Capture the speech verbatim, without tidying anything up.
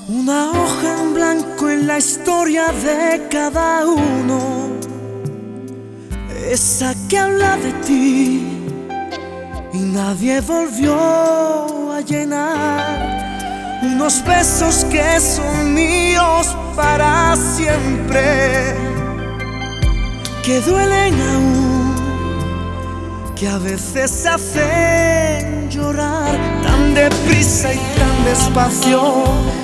Una hoja en blanco en la historia de cada uno, esa que habla de ti y nadie volvió a llenar. Unos besos que son míos para siempre, que duelen aún, que a veces hacen llorar tan deprisa y tan despacio.